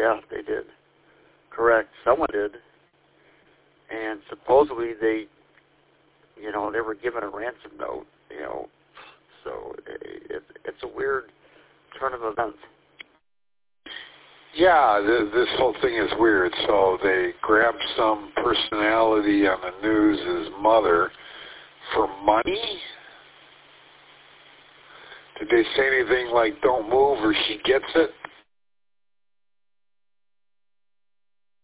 yeah, they did. Correct. Someone did. And supposedly they were given a ransom note, So it's a weird turn of events. Yeah, this whole thing is weird. So they grabbed some personality on the news' mother for money? Did they say anything like, don't move or she gets it?